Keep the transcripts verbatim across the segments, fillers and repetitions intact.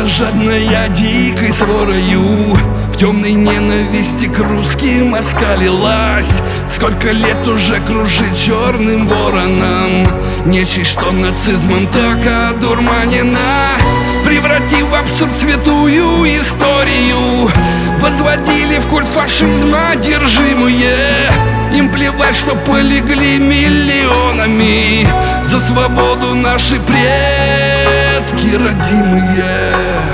кровожадная дикой сворою в темной ненависти к русским оскалилась. Сколько лет уже кружит черным вороном нечисть, что нацизмом так одурманена, превратив в абсурд святую историю. Возводили в культ фашизма одержимые. Им плевать, что полегли миллионами за свободу наши предки родимые.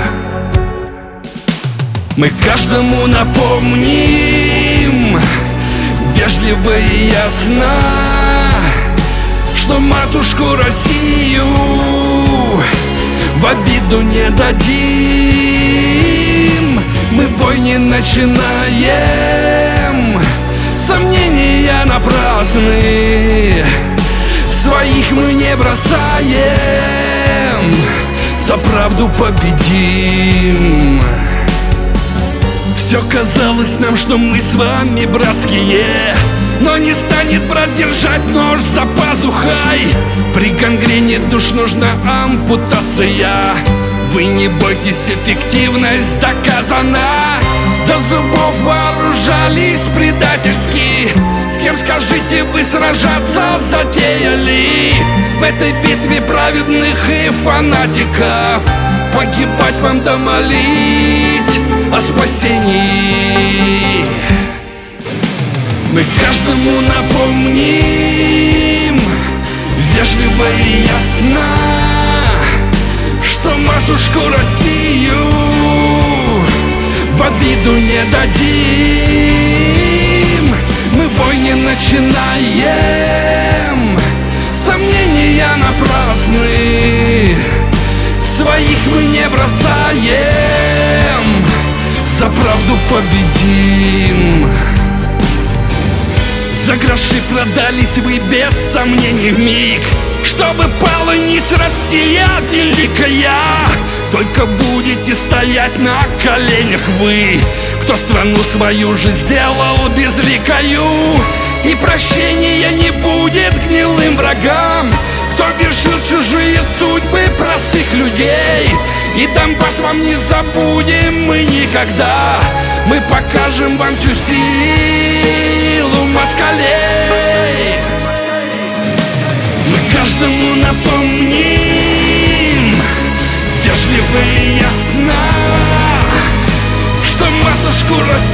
Мы каждому напомним вежливо и ясно, что матушку Россию в обиду не дадим. Мы вой не начинаем, сомнения напрасны, своих мы не бросаем, за правду победим. Все казалось нам, что мы с вами братские, но не станет брат держать нож за пазухой. При гангрене душ нужна ампутация. Вы не бойтесь, эффективность доказана. До зубов вооружались предательски. С кем, скажите, вы сражаться затеяли? В этой битве праведных и фанатиков погибать вам да молить о спасении. Мы каждому напомним вежливо и ясно, что матушку Россию в обиду не дадим. Мы вой не начинаем, сомнения напрасны, своих мы не бросаем, за правду победим. За гроши продались вы без сомнений вмиг, чтобы пала низ Россия великая. Только будете стоять на коленях вы, кто страну свою же сделал безликою. И прощения не будет гнилым врагам, кто вершил чужие судьбы простых людей. И Донбасс вам не забудем мы никогда. Мы покажем вам всю силу москалей. Мы каждому напомним вежливо и ясно, что матушку Россию